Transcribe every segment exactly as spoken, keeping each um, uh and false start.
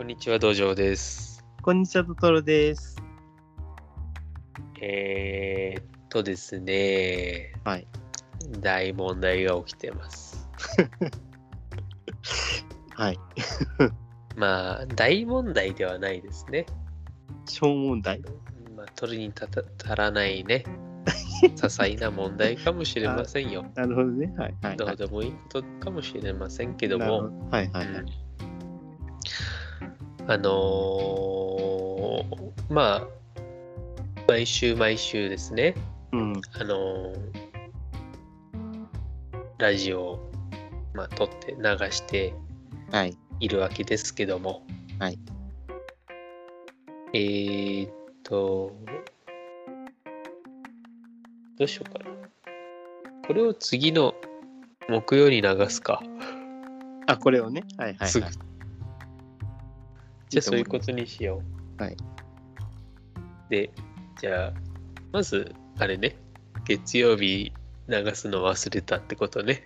こんにちは、道場です。 こんにちは、トトロです。 えーっとですね、 はい。 大問題が起きてます。 はい。 まあ、大問題ではないですね。 小問題。 まあ、取りにたた足らないね、些細な問題かもしれませんよ。 なるほどね。はいはい、はい。 どうでもいいことかもしれませんけども、 なるほど。はいはいはい。 うんあのー、まあ、毎週毎週ですね、 うん。 あのー、ラジオを、まあ、撮って流してはい。 いるわけですけども、 はい。 えーっと、どうしようかな。これを次の木曜に流すか。 あ、これをね。はいはいはい。 すぐ。じゃあそういうこいいととにしよう。はい。 で、じゃあ、まず、あれね、月曜日流すの忘れたってことね。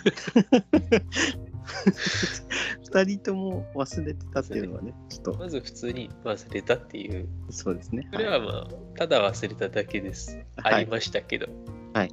二人とも忘れてたっていうのはね、ちょっと。 まず普通に忘れたっていう。 そうですね。 これはまあ、ただ忘れただけです。 はいありましたけど。 はい。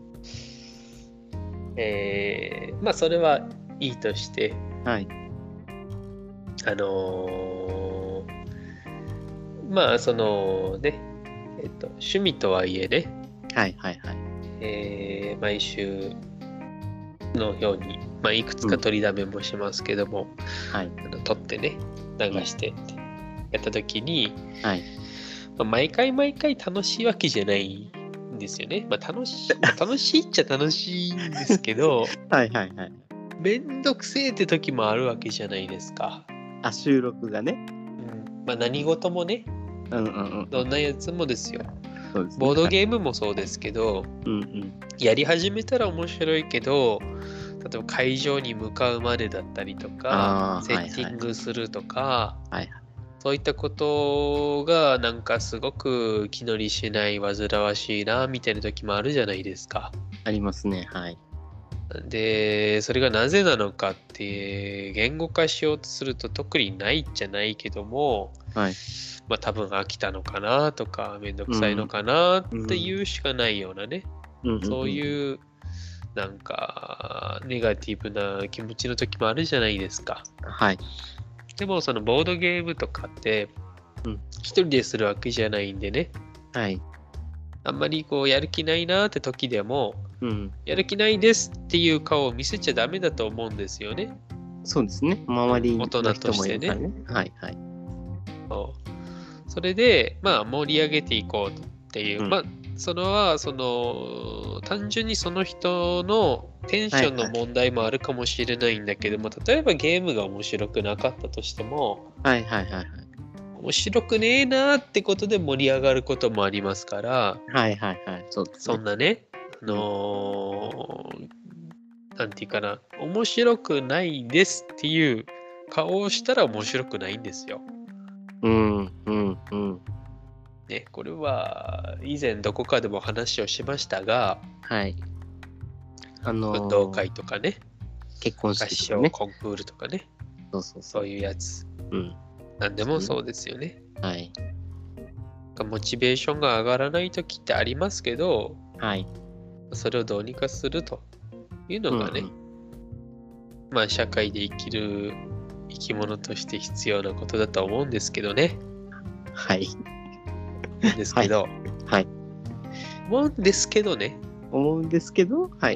えー、まあそれはいいとして、 はい。 あのー、まあそのね、えっと、趣味とはいえね、 はいはいはい。 えー、毎週のように、まあ、いくつか取りだめもしますけども、 うん、はい、 あの撮ってね、流してってやったときに、 はい、 まあ、毎回毎回楽しいわけじゃないんですよね。まあ、楽しい、まあ、楽しいっちゃ楽しいんですけど、 はいはいはい。 めんどくせえって時もあるわけじゃないですか。 あ、収録がね。 うんまあ、何事もね、 うんうんうん。 どんなやつもですよ。 そうですね。 ボードゲームもそうですけど、 うんうん。 やり始めたら面白いけど、例えば会場に向かうまでだったりとか、 あーセッティングするとか、 はいはい。 そういったことがなんかすごく気乗りしない、煩わしいなみたいな時もあるじゃないですか。 ありますね。はい。 で、それがなぜなのかって言語化しようとすると特にないじゃないけども、 はい。 まあ多分飽きたのかなとか、めんどくさいのかなってうんいうしかないようなね、 うんうん、 そういうなんかネガティブな気持ちの時もあるじゃないですか。 はい。 でもそのボードゲームとかって一人でするわけじゃないんでね、 はい。 あんまりこうやる気ないなって時でも、 うん。 やる気ないですっていう顔を見せちゃダメだと思うんですよね。 そうですね。周りの人もいるから大人としてね。 はいはい。 そうそれで、まあ盛り上げていこうっていう、 うんまあそのはその単純にその人のテンションの問題もあるかもしれないんだけども、例えばゲームが面白くなかったとしても、 はいはいはいはい。 面白くねえなーってことで盛り上がることもありますから、 はいはいはい。そうですね。 そんなね、あのーなんていうかな、面白くないですっていう顔をしたら面白くないんですよ。 うんうんうん。 ね、これは以前どこかでも話をしましたが、 はい。あのー、 運動会とかね、 結婚合唱式とかね。 コンクールとかね、 そうそうそ。 そうういうやつ。 うん。 なんでもそうですよね。 はい。 モチベーションが上がらない時ってありますけど、 はい。 それをどうにかするというのがね、 うんうん、 まあ社会で生きる生き物として必要なことだと思うんですけどね。 はい。 ですけど、 はい。 思うんですけどね。 思うんですけど、はい。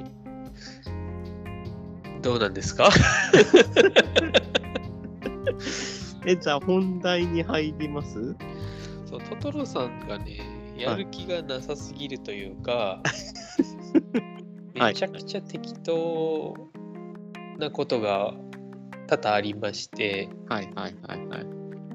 どうなんですかえ、じゃあ本題に入ります？ そう、トトロさんがね、やる気がなさすぎるというか、 はい、 めちゃくちゃ適当なことが多々ありまして、 はいはいはいはい。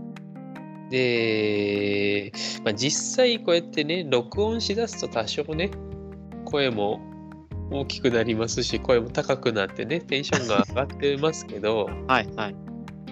で、まあ、実際こうやってね、録音しだすと多少ね、声も大きくなりますし、声も高くなってね、テンションが上がってますけど、 はいはい。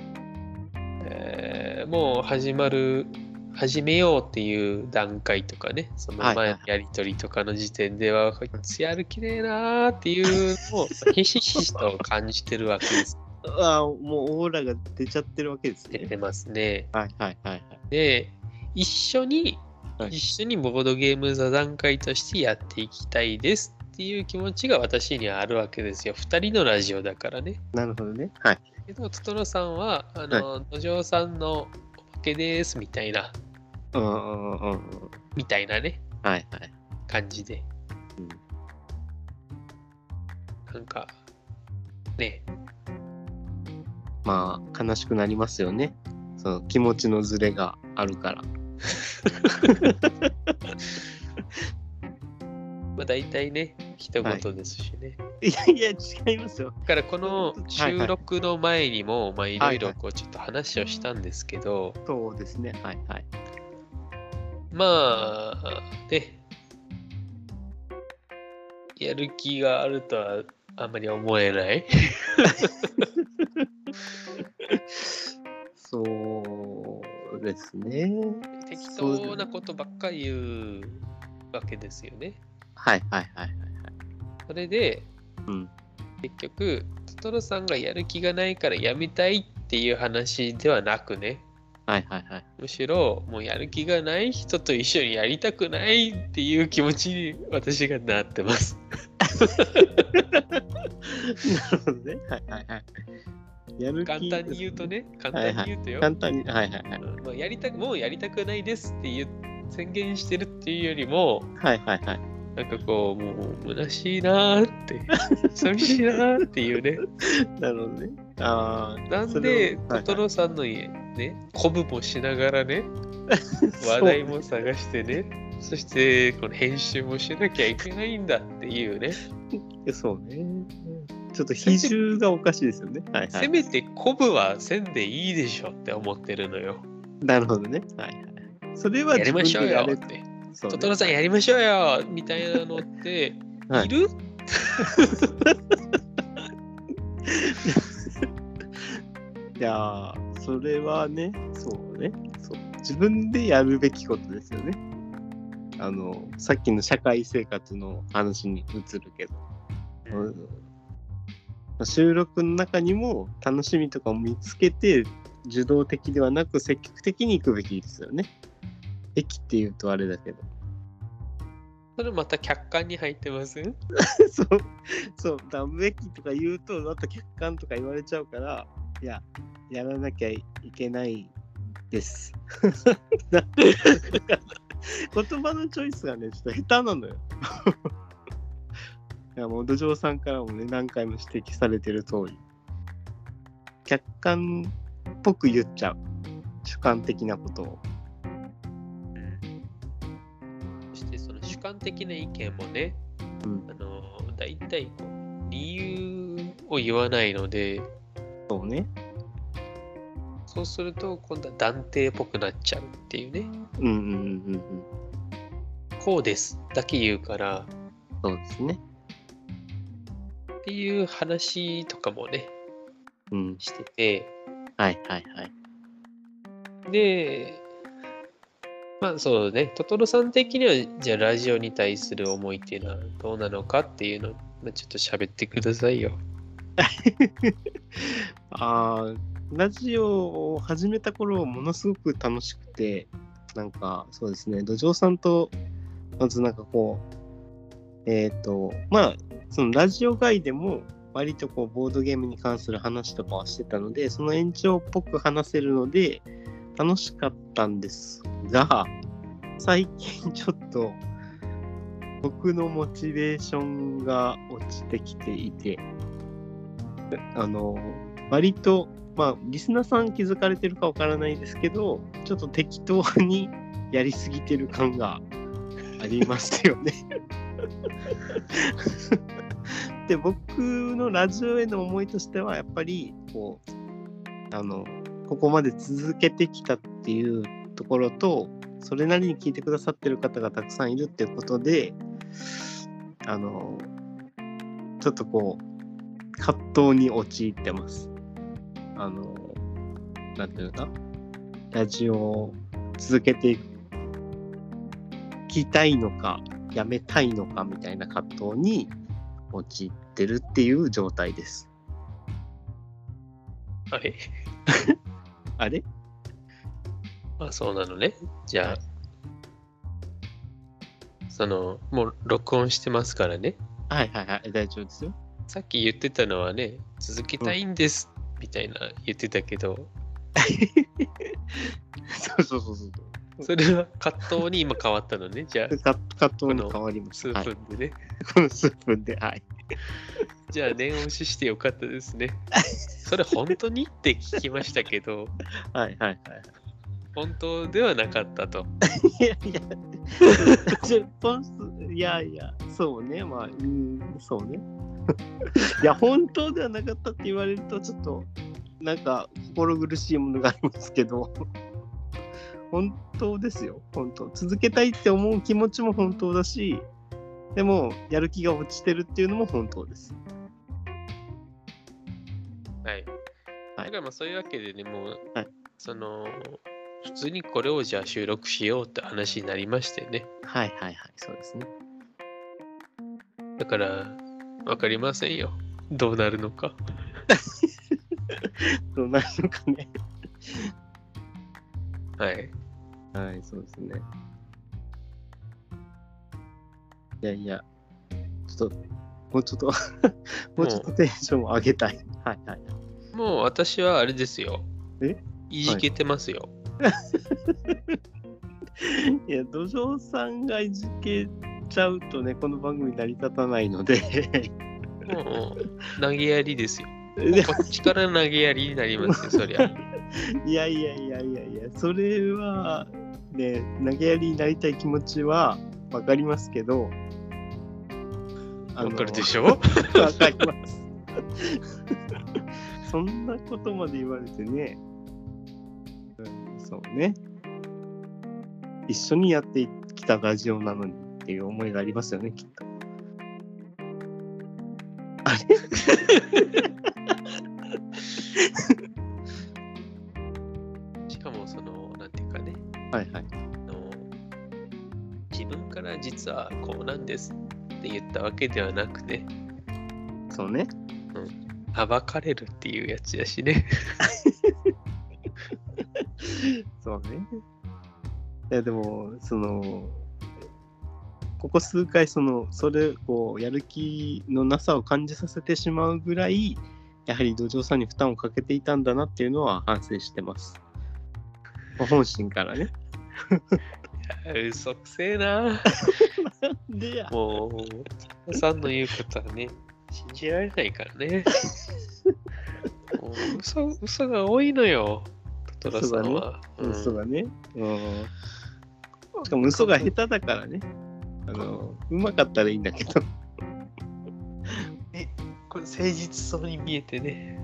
えーもう始まる、始めようっていう段階とかね、その前のやりとりとかの時点では、こいつやる気ねえなーっていうのをひしひしと感じてるわけです。 ああ、もうオーラが出ちゃってるわけですね。 出てますね。 はいはいはいはい。 で、一緒に、 はい一緒にボードゲーム座談会としてやっていきたいですっていう気持ちが私にはあるわけですよ。二人のラジオだからね。 なるほどね。はい。 けど、トトロさんは、あの、土壌さんのおまけですみたいな、 うんうんうんうん。 みたいなね、 はいはい。 感じで。 うんなんか、ね、 まあ、悲しくなりますよね。その気持ちのズレがあるから。 まあ大体ね、一言ですしね。 いやいや、違いますよ。 だからこの収録の前にも、まあいろいろはいこうちょっと話をしたんですけど、 そうですね。はいはい。 まあ、ね、やる気があるとはあんまり思えない。 そうですね。 適当なことばっかり言うわけですよね。 はいはいはいはいはい。 それで、 うん。 結局、トトロさんがやる気がないからやめたいっていう話ではなくね、 はいはいはい。 むしろもうやる気がない人と一緒にやりたくないっていう気持ちに私がなってます。 なるほどね。はいはいはい。やる気簡単に言うとね、簡単に言うとよ、 簡単に、はいはいはい。 うんまあ、やりたくもうやりたくないですっていう宣言してるっていうよりも、 はいはいはい。 なんかこう、もう虚しいなーって、寂しいなーっていうね。 なるほどね。ああ。 なんで、 それをトトロさんの家、ね、鼓舞もしながらね、話題も探してね、そしてこの編集もしなきゃいけないんだっていうね。 そうね。ちょっと比重がおかしいですよね。はいはい。 せめて鼓舞はせんでいいでしょって思ってるのよ。 なるほどね。はいはい。それはやりましょうよ自分でやれって。 そうねトトロさんやりましょうよみたいなのって、 はいいるいやー、それはね、そうね。そう。自分でやるべきことですよね。あの、さっきの社会生活の話に移るけど。うん収録の中にも楽しみとかを見つけて受動的ではなく積極的に行くべきですよね。駅って言うとあれだけど。 それまた客観に入ってますそう、そう、だ無益とか言うと、また客観とか言われちゃうから、いや、やらなきゃいけないです。言葉のチョイスがね、ちょっと下手なのよ。いやもう土壌さんからもね何回も指摘されてる通り客観っぽく言っちゃう主観的なことを、 そしてその主観的な意見もね、 うん、 あの大体こう理由を言わないので、 そうね、 そうすると今度は断定っぽくなっちゃうっていうね。 うんうんうんうん、 こうですだけ言うからそうですね。 っていう話とかもね、 うん、 してて、 はいはいはい。 で、まあそうね、トトロさん的にはじゃあラジオに対する思いっていうのはどうなのかっていうのをちょっと喋ってくださいよ。 あラジオを始めた頃ものすごく楽しくて、なんかそうですね、土壌さんとまずなんかこうえっ、ー、とまあそのラジオ外でも割とこうボードゲームに関する話とかはしてたので、その延長っぽく話せるので楽しかったんですが、最近ちょっと僕のモチベーションが落ちてきていて、あの割とまあリスナーさん気づかれてるかわからないですけど、ちょっと適当にやりすぎてる感がありますよね。で僕のラジオへの思いとしてはやっぱりこうあのここまで続けてきたっていうところと、それなりに聞いてくださってる方がたくさんいるっていうことで、あのちょっとこう葛藤に陥ってます。あのなんていうのか、ラジオを続けていきたいのかやめたいのかみたいな葛藤に陥ってるっていう状態です。 あれあれあ、そうなのね。じゃあ、その、もう録音してますからね。 はいはいはい、大丈夫ですよ。 さっき言ってたのはね、続けたいんです、みたいな言ってたけど、 そうそうそうそう。 それは葛藤に今変わったのね。じゃあ、 か葛藤に変わりまし数た。 分でね。 この数分で、はい。 じゃあ、念押ししてよかったですね。それ本当にって聞きましたけど、 はいはいはい。 本当ではなかったと。 いやいや、じゅっぽん数、いやいや、そうね、まあ、うん、そうね。いや、本当ではなかったって言われると、ちょっと、なんか、心苦しいものがありますけど、本当ですよ、本当。続けたいって思う気持ちも本当だし、でも、やる気が落ちてるっていうのも本当です。 はい。 はいだからまあそういうわけでね、もう、 はいその、普通にこれをじゃあ収録しようって話になりましてね。 はいはいはい、そうですね。 だから、わかりませんよ。どうなるのか。 どうなるのかね。 はい。 はい、そうですね。いやいや、ちょっと、もうちょっと、もうちょっとテンションを上げたい。はいはい。 もう私はあれですよ。 えいじけてますよ。 いや、土壌さんがいじけちゃうとね、この番組成り立たないので、 もう、投げやりですよ。 いこっちから投げやりになりますよ、そりゃ。 やいやいやいやいや、それは、ね、投げやりになりたい気持ちはわかりますけど、 わかるでしょ？ わかります。そんなことまで言われてね、うん、そうね。一緒にやってきたラジオなのにっていう思いがありますよね、きっと。あれしかも、その、なんていうかね、 はいはい。 あの自分から実はこうなんですって言ったわけではなくね、 そうね。 暴かれるっていうやつやしね。 そうね。いやでも、その、ここ数回、その、それをやる気のなさを感じさせてしまうぐらい、やはり土壌さんに負担をかけていたんだなっていうのは反省してます。本心からね。 いや嘘くせえな。 でや。 もう、おさんの言うことはね、信じられないからね。もう嘘、嘘が多いのよ、トトロさんは。 嘘がね。うん。しかも嘘が下手だからね。あの、うまかったらいいんだけど。 え、これ誠実そうに見えてね。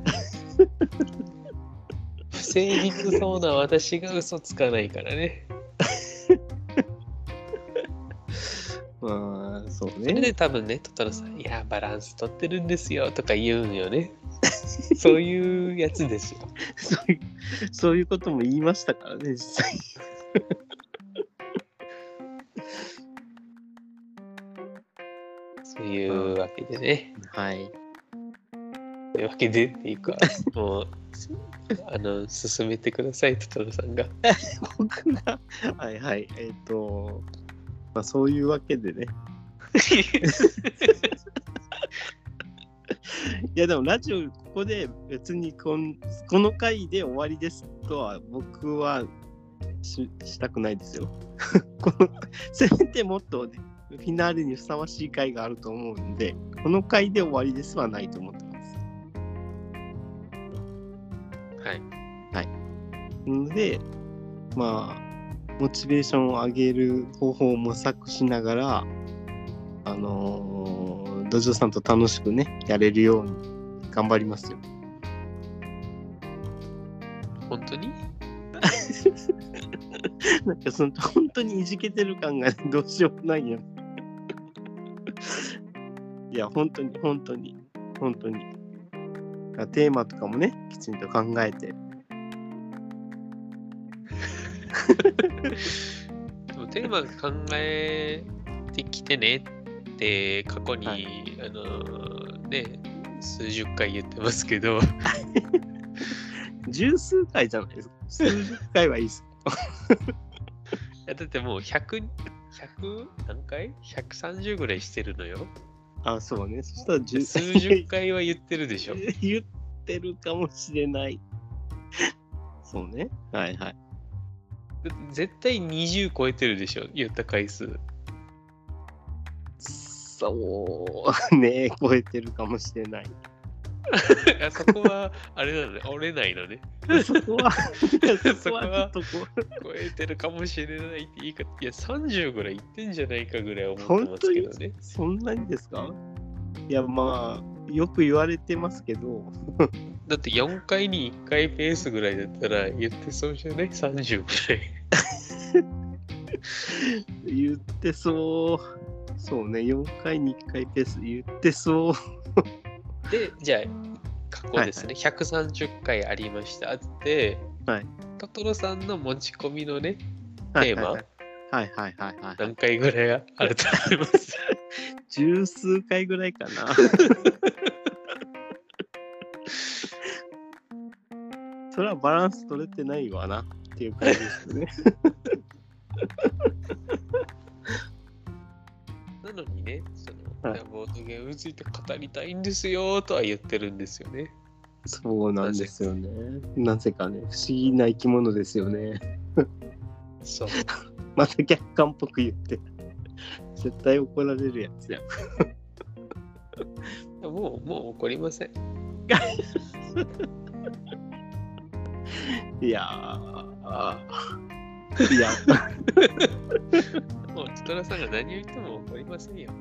不誠実そうな私が嘘つかないからね。 まあ、そうそれね。 で多分ね、トトロさん、いや、バランス取ってるんですよとか言うんよね。そういうやつですよ。 そういう、そういうことも言いましたからね、実際。 そういうわけでね。 はい。 というわけでっていうか、もう、あの、進めてください、トトロさんが。 僕が、はいはい、えっ、ー、と、まあそういうわけでね。いやでもラジオここで別にこんこの回で終わりですとは僕は し, したくないですよ。このせめてもっと、ね、フィナーレにふさわしい回があると思うんで、この回で終わりですはないと思ってます。 はい。 はい。ので、まあモチベーションを上げる方法を模索しながら、あのー、土壌さんと楽しくねやれるように頑張りますよ。 本当に？ なんかその本当にいじけてる感がどうしようもないよ。いや本当に本当に本当にテーマとかもねきちんと考えて。 でもテーマ考えてきてねって過去に、はい、あのね数十回言ってますけど十数回じゃないですか。数十回はいいです。 いやだってもうひゃく、ひゃく何回 ?ひゃくさんじゅう ぐらいしてるのよ。 あ、そうね。そしたら十数十回は言ってるでしょ。 言ってるかもしれない。そうね。はいはい。 絶対にじゅう超えてるでしょ、言った回数。 そうね、超えてるかもしれない。 あそこは、あれなのね、折れないのね。 そこは、 そこは超えてるかもしれないっていいか、いや、さんじゅうぐらいいってんじゃないかぐらい思ってますけどね。 そんなにですか？いや、まあ、よく言われてますけど。 だってよんかいにいっかいペースぐらいだったら言ってそうじゃない ?さんじゅう ぐらい。 言ってそう。そうね、よんかいにいっかいペース言ってそう。 で、じゃあ、過去ですね、はいはい、ひゃくさんじゅっかいありましたって、はい、トトロさんの持ち込みのね、テーマ、はいはいはいはい、はい、 何回ぐらいあると思います十数回ぐらいかな。それはバランス取れてないわなっていう感じですね。 なのにね、その、はい、ボードゲームについて語りたいんですよとは言ってるんですよね。 そうなんですよね。なぜかね、不思議な生き物ですよね。 そう。 また客観っぽく言って。絶対怒られるやつや。 もう、もう怒りません。 いやー。いや。 もう、トトロさんが何を言っても怒りませんよ。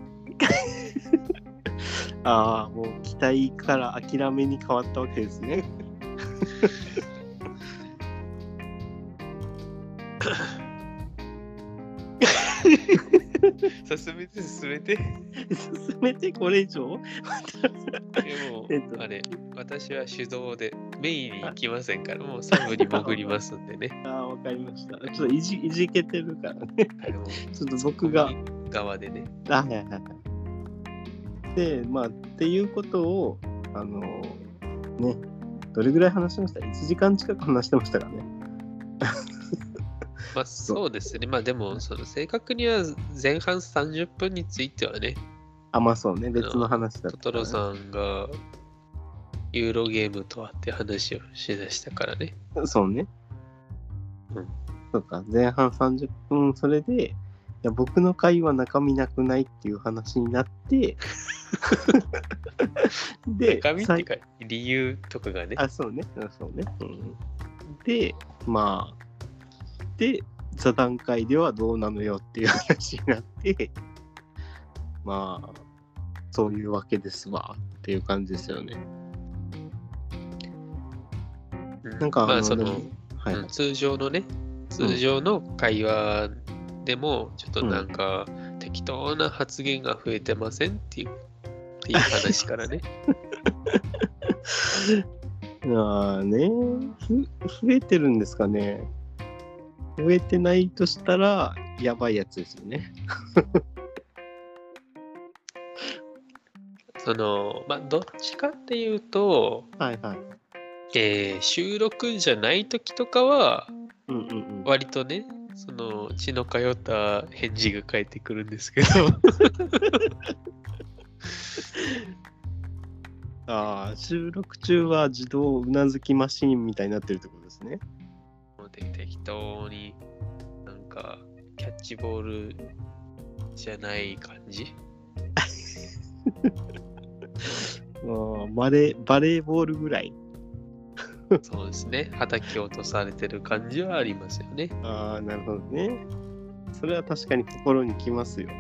ああ、もう期待から諦めに変わったわけですね。 進めて進めて進めてこれ以上でも、えっと、あれ私は手動でメインに行きませんからもうサブに潜りますんでね。 ああ、わかりました。ちょっといじいじけてるからね。ちょっと僕が側でね。 あはいはいはい。でまあっていうことをあのねどれぐらい話しました？いちじかん近く話してましたからね。 まあそうですね。まあでもその正確には前半さんじゅっぷんについてはね。 あまあそうね、別の話だった、ね。 トトロさんがユーロゲームとはって話をしだしたからね。 そうね。うん。そうか、前半さんじゅっぷんそれで、いや僕の会は中身なくないっていう話になってで中身っていうか理由とかがね。 あ、そうね。そうね。うん、で、まあ。で、座談会ではどうなのよっていう話になって、まあ、そういうわけですわっていう感じですよね。 うん、なんか、まあ、その、はい、通常のね、通常の会話でも、ちょっとなんか、適当な発言が増えてませんっていう、っていう話からね。 ああね、ふ、増えてるんですかね。増えてないとしたらやばいやつですよね。 そのまあどっちかっていうと、 はいはい。 えー、収録じゃない時とかは、 うんうんうん、 割とね、その血の通った返事が返ってくるんですけど。 ああ、収録中は自動うなずきマシーンみたいになってるってことですね。 適当になんかキャッチボールじゃない感じ。 あバレバレーボールぐらい。 そうですね。叩き落とされてる感じはありますよね。 ああ、なるほどね。それは確かに心にきますよ。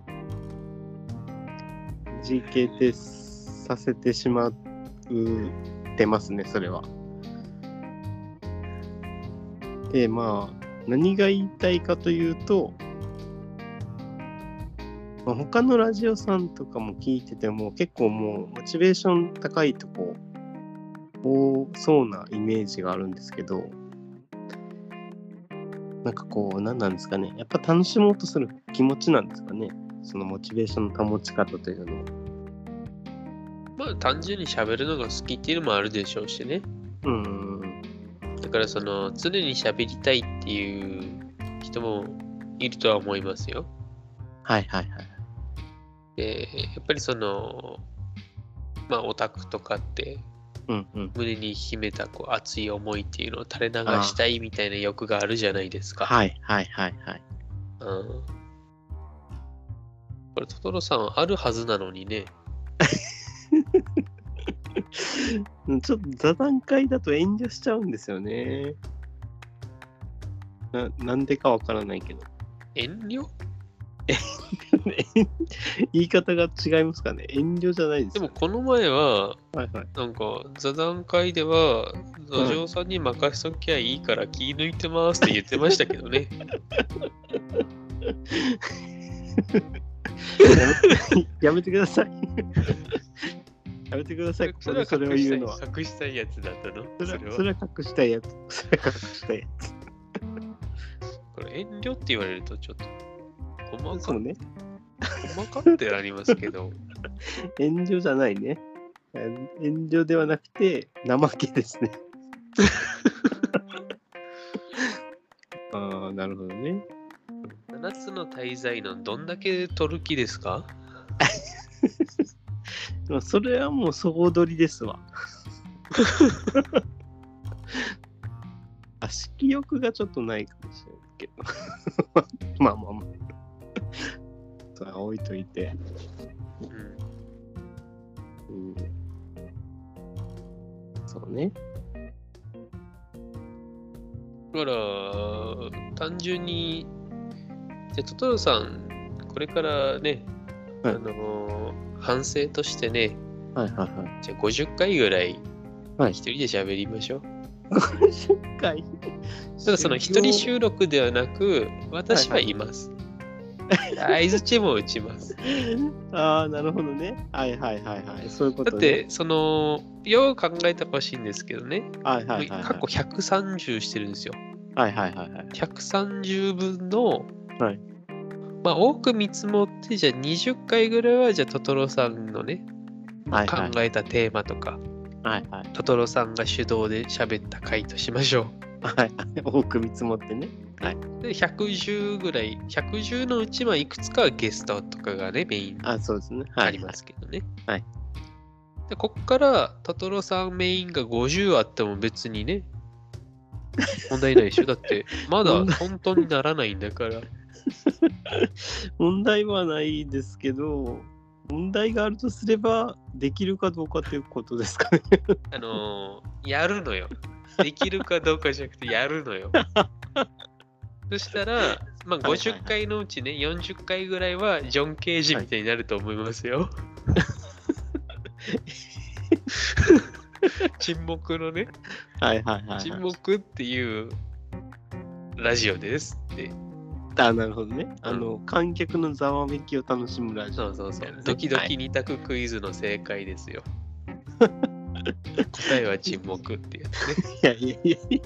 ジーケー テさせてしまうてますね、それは。で、まあ、何が言いたいかというと、まあ、他のラジオさんとかも聞いてても結構もうモチベーション高いとこ多そうなイメージがあるんですけど、なんかこう何なんですかね、やっぱ楽しもうとする気持ちなんですかね、そのモチベーションの保ち方というのは。 まあ単純に喋るのが好きっていうのもあるでしょうしね。 うん。 だからその常に喋りたいっていう人もいるとは思いますよ。 はいはいはい。 で、やっぱりその、まあオタクとかって、 うんうん、 胸に秘めたこう熱い思いっていうのを垂れ流したいみたいな欲があるじゃないですか。 はいはいはいはい。 うん。これトトロさんあるはずなのにね。 ちょっと座談会だと遠慮しちゃうんですよね。な, なんでかわからないけど。 遠慮言い方が違いますかね。遠慮じゃないです、 ね。でもこの前は、 はいはい、 なんか座談会では、土壌さんに任しときゃいいから気抜いてますって言ってましたけどね。 やめてください。やめてください。 それはそれを言うのは。隠したいやつだったのそれはそれは隠したいやつ。それは隠したいやつ。 これ遠慮って言われるとちょっと細かそうね。 細かってありますけど。 遠慮じゃないね。遠慮ではなくて怠けですね。ああ、なるほどね。 ななつの大罪のどんだけ取る気ですか？ それはもう総取りですわ。あ、色欲がちょっとないかもしれないけど。まあまあまあ。それは置いといて。うん。うん、そうね。 だから、単純に、じゃあトトロさん、これからね、はい、あのー、反省としてね、 はいはいはい。 じゃあごじゅっかいぐらい、一人で喋りましょう。 ごじゅっかいただその一人収録ではなく、私はいます。相づちも打ちます。 ああ、なるほどね。はいはいはいはい。そういうことね。 だって、その、よう考えてほしいんですけどね。 はいはいはい、はい。 過去ひゃくさんじゅうしてるんですよ。 はいはいはいはい。 ひゃくさんじゅうぶんの、 はい、 まあ多く見積もって、じゃあにじゅっかいぐらいは、じゃあトトロさんのね、はいはい、考えたテーマとか、 はいはい、 トトロさんが主導で喋った回としましょう。 はい、多く見積もってね。はい、 でひゃくじゅうぐらい、ひゃくじゅうのうちはいくつかはゲストとかがね、メインあ、そうですね。 ありますけどね。 はい。 でこっからトトロさんメインがごじゅうあっても別にね、問題ないでしょ。だってまだ本当にならないんだから。 問題はないですけど、問題があるとすればできるかどうかということですかね。 あのー、やるのよ。できるかどうかじゃなくてやるのよ。そしたら、まあ、ごじゅっかいのうちね、よんじゅっかいぐらいはジョン・ケージみたいになると思いますよ。はい、沈黙のね、 はいはいはい、はい、 沈黙っていうラジオですって。 あ、なるほどね。あの、うん、観客のざわめきを楽しむラジオ、ね。そうそうそう。ドキドキ二択クイズの正解ですよ。答えは沈黙ってやつね。 いやいやいやいや。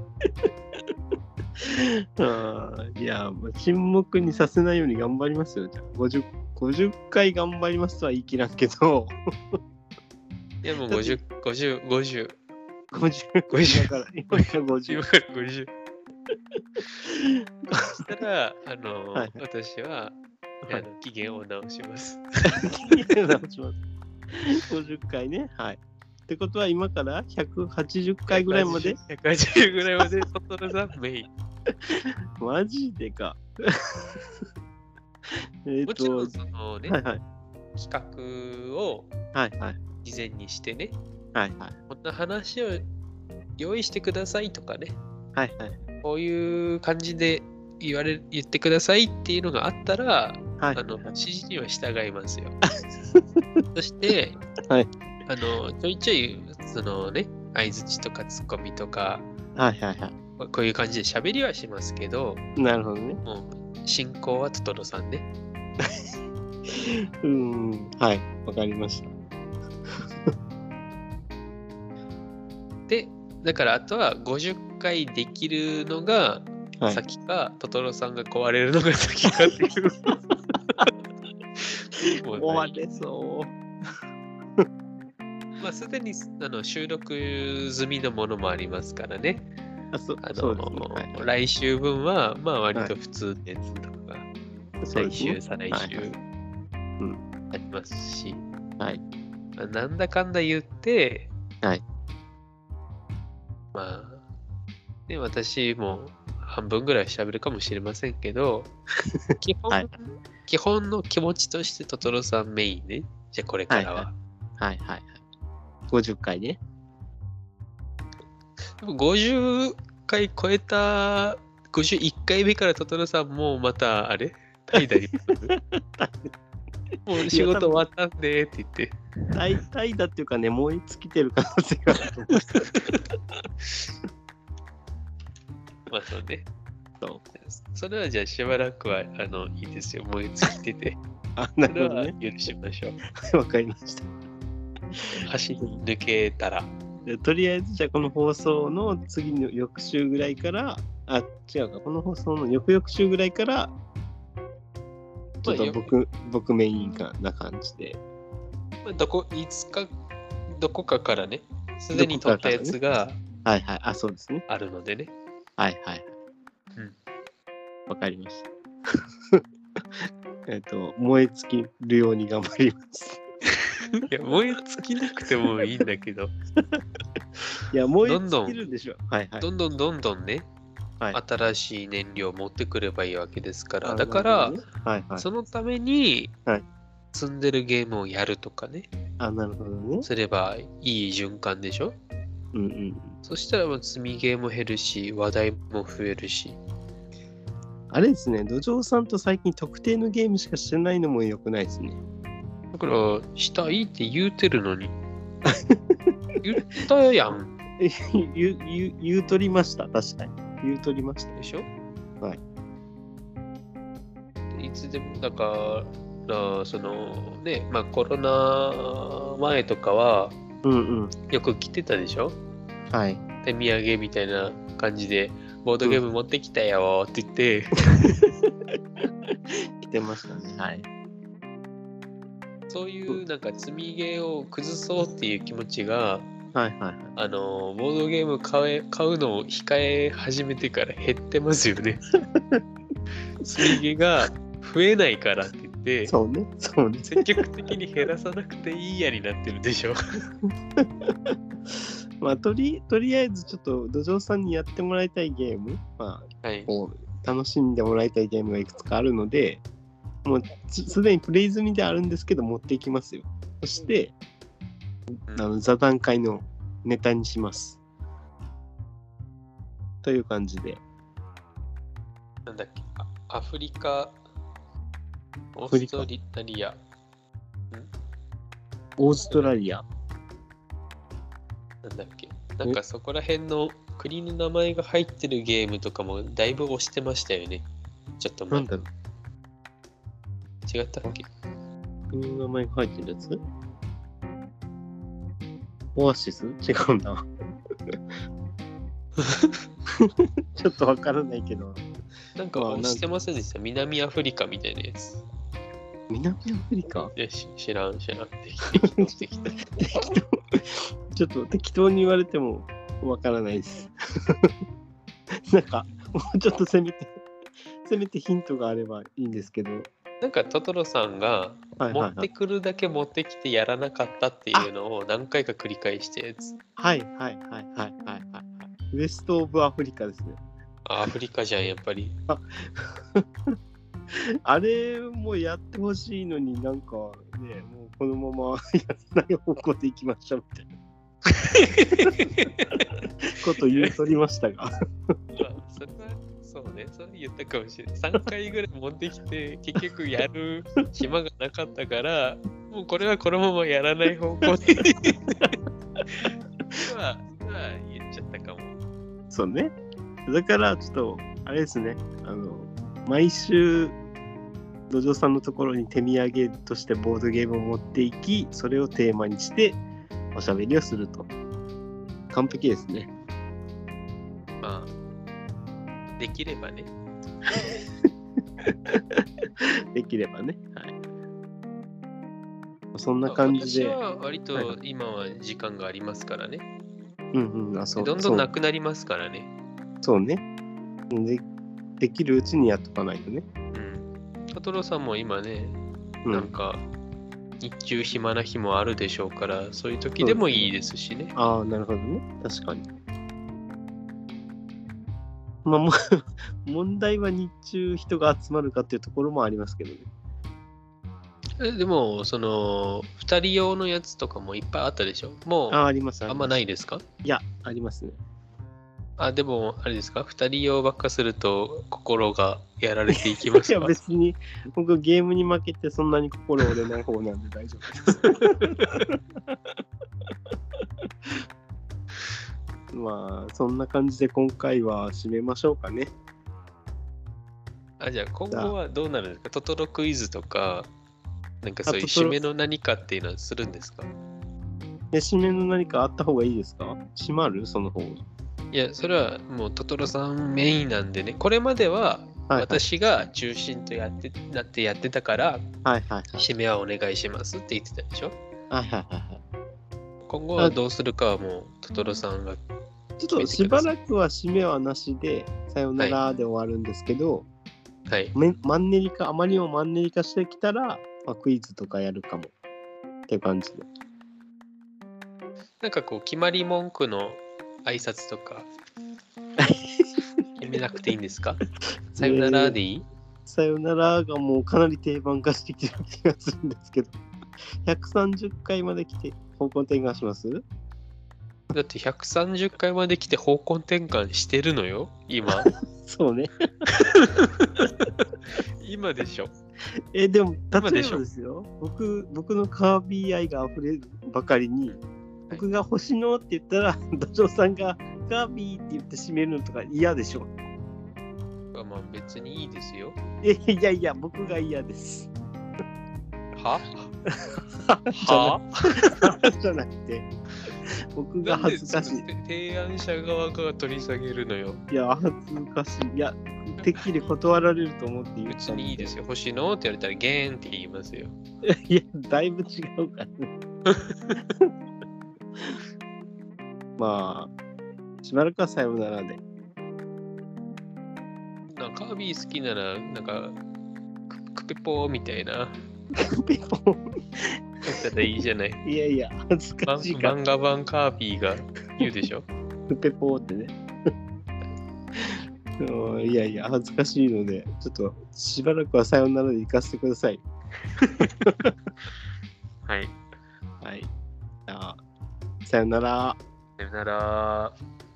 あいや、沈黙にさせないように頑張りますよ。じゃあごじゅう、ごじゅっかい頑張りますとは言い切らんけど。 いやもうごじゅう、ごじゅう、ごじゅう。 ごじゅう、ごじゅう。だから今からごじゅう。 今からごじゅう。そしたら、あの、はい、私は、はい、あの機嫌を直します。 機嫌を直します。ごじゅっかいね。はい。ってことは今からひゃくはちじゅっかいぐらいまでひゃくはちじゅうぐらいまでトトロさんメイン。 マジでか。 えもちろんそのね、 はいはい、 企画を事前にしてね、 はいはい、 こんな話を用意してくださいとかね、 はいはい、 こういう感じで言われ言ってくださいっていうのがあったら、はい、あの指示には従いますよ。そして、はい、あのちょいちょいそのね、相づちとかツッコミとか、 はいはいはい、 こういう感じで喋りはしますけど、 なるほどね。 もう進行はトトロさんね。 うーん、はい、わかりました。 で、だからあとはごじゅっかいできるのが先か、はい、トトロさんが壊れるのが先かっていう。 壊れそう。 まあ、すでにあの収録済みのものもありますからね。 あそあのそうですねはい来週分は、まあ割と普通のやつとかが、来そうですね週、再来週はいはいうんありますし、 はいまあなんだかんだ言って、 はいまあ、ね、私も半分ぐらい喋るかもしれませんけど、基本、 はい基本の気持ちとしてトトロさんメインね。じゃあこれからは。 はいはいはいごじゅっかいねでもごじゅっかい超えたごじゅういっかいめからトトロさんもまたあれ怠惰にもう仕事終わったんでって言って。 怠惰っていうかね燃え尽きてる可能性があると思うまあそうね。 そうそれはじゃあしばらくはあのいいですよ。燃え尽きてて。 あなそれはるほどね許しましょう。 わかりました走り抜けたら。 でとりあえずじゃあこの放送の次の翌週ぐらいからあ違うかこの放送の翌々週ぐらいからちょっと僕、僕メインかな感じで、 まあ、どこいつかどこかからねすでに撮ったやつがはいはいあそうですねあるのでねはいはいうんわかりましたえっと燃え尽きるように頑張りますいや燃え尽きなくてもいいんだけどいや燃え尽きるでしょはいはいどんどんどんどんね、はい、新しい燃料を持ってくればいいわけですからだから、ねはいはい、そのために、はい、積んでるゲームをやるとかねあなるほどねすればいい循環でしょうんうんそしたら積みゲーも減るし話題も増えるしあれですね土壌さんと最近特定のゲームしかしてないのも良くないですねだからしたいって言うてるのに言ったやん言う言う言うとりました確かに言うとりましたでしょはいいつでもだからそのねまあコロナ前とかは、 うんうん、 よく来てたでしょはい手土産みたいな感じでボードゲーム持ってきたよって言って、 うん、来てましたねはいそういうなんか積みゲーを崩そうっていう気持ちが、 はいはいはい、 あのボードゲーム買え買うのを控え始めてから減ってますよね。積みゲーが増えないからって言って、 そうねそうね積極的に減らさなくていいやになってるでしょ。 まあとりとりあえずちょっと土壌さんにやってもらいたいゲーム、まあはい、こう楽しんでもらいたいゲームがいくつかあるので。もうすでにプレイ済みであるんですけど持っていきますよ。そして、うん、あの座談会のネタにします。という感じで。 なんだっけアフリカ、オーストラリア。 オーストラリア。 なんだっけなんかそこら辺の国の名前が入ってるゲームとかもだいぶ押してましたよね。ちょっと前。なんだろう違ったっけ国の名前が入ってるやつオアシス違うな。ちょっとわからないけど。 なんか押してませんでした。南アフリカみたいなやつ。 南アフリカいや知らん知らん。適当適当適当ちょっと適当に言われてもわからないです。なんかもうちょっとせめてせめてヒントがあればいいんですけど。 なんかトトロさんが持ってくるだけ持ってきてやらなかったっていうのを何回か繰り返したやつ。 はいはいはいはいはいはい。ウエストオブアフリカですね。 アフリカじゃんやっぱり。 あ, あれもやってほしいのになんかねもうこのままやらない方向でいきましょうみたいなこと言うとりましたが。 それはそうね、それ言ったかもしれない。さんかいぐらい持ってきて、結局やる暇がなかったから、もうこれはこのままやらない方向で。まあ、まあ、言っちゃったかも。 そうね。だからちょっと、あれですね、あの、毎週、土壌さんのところに手土産としてボードゲームを持っていき、それをテーマにしておしゃべりをすると。完璧ですね。 まあ。できればね。 できればね。はい。そんな感じで。 私は割と今は時間がありますからね。 うんうん、あ、そう。 どんどんなくなりますからね。 そうね。で、できるうちにやっとかないとね。 うん。トトロさんも今ね、 うん、 なんか、日中暇な日もあるでしょうから、そういう時でもいいですしね。ねああ、なるほどね。確かに。まあ、も問題は日中人が集まるかっていうところもありますけどね。 えでも、その、ふたり用のやつとかもいっぱいあったでしょ。もう、 あ、あります。 あんまないですか？ いや、ありますね。 あ、でも、あれですか？ふたり用ばっかすると心がやられていきますか？ いや、別に僕ゲームに負けてそんなに心折れない方なんで大丈夫です。まあ、そんな感じで今回は締めましょうかね。 あ、じゃあ今後はどうなるんですか？トトロクイズとか、なんかそういう締めの何かっていうのはするんですか？ で、締めの何かあった方がいいですか？締まるその方が。 いや、それはもうトトロさんメインなんでね、これまでは私が中心とやって、なってやってたから、 はいはいはい、 締めはお願いしますって言ってたでしょ？ はいはいはいはい。 今後はどうするかはもうトトロさんがちょっとしばらくは締めはなしで、さよならで終わるんですけど、 はい。 マンネリ化、あまりにもマンネリ化してきたら、まあ、クイズとかやるかもっていう感じで。 なんかこう、決まり文句の挨拶とか、決めなくていいんですか？さよならでいい？ さよならがもうかなり定番化してきてる気がするんですけど、ひゃくさんじゅっかいまで来て方向転換します？ だってひゃくさんじゅっかいまで来て方向転換してるのよ、今。 そうね。 今でしょ。 え、でも、例えばですよ。僕、僕のカービィ愛が溢れるばかりに、僕が星のって言ったら、土壌さんがカービィって言って締めるのとか嫌でしょ。 まあ別にいいですよ。 え、いやいや、僕が嫌です。 ははじゃなくて、僕が恥ずかしい。 提案者側が取り下げるのよ。 いや、恥ずかしい。いや、てっきり断られると思って言ったんで。 別にいいですよ。星のって言われたらゲーンって言いますよ。 いや、だいぶ違うからね。まあ、しばらくはさよならで。 なんかカービィ好きなら、なんか、クペポーみたいな。 クペポーだったらいいじゃない。 いやいや、恥ずかしいから。 漫画版カービィが言うでしょ。 クペポーってね。いやいや、恥ずかしいので、ちょっとしばらくはさよならで行かせてください。 はい。 はい。じゃあ、さよなら。 さよなら。